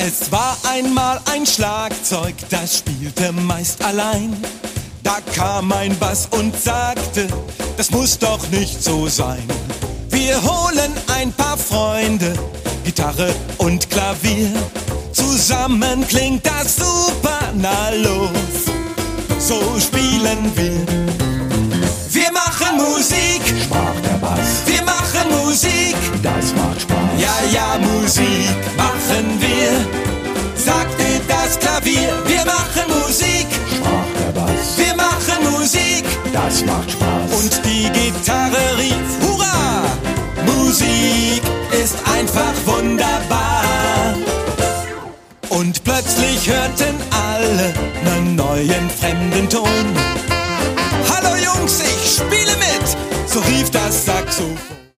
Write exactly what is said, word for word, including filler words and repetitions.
Es war einmal ein Schlagzeug, das spielte meist allein. Da kam ein Bass und sagte, das muss doch nicht so sein. Wir holen ein paar Freunde, Gitarre und Klavier. Zusammen klingt das super, na los, so spielen wir. Wir machen Musik, sprach der Bass. Wir machen Musik, das macht Spaß. Ja, ja, Musik machen wir, sagte das Klavier. Wir machen Musik, sprach der Bass. Wir machen Musik, das macht Spaß. Und die Gitarre rief, Hurra! Musik ist einfach wunderbar. Und plötzlich hörten alle einen neuen fremden Ton.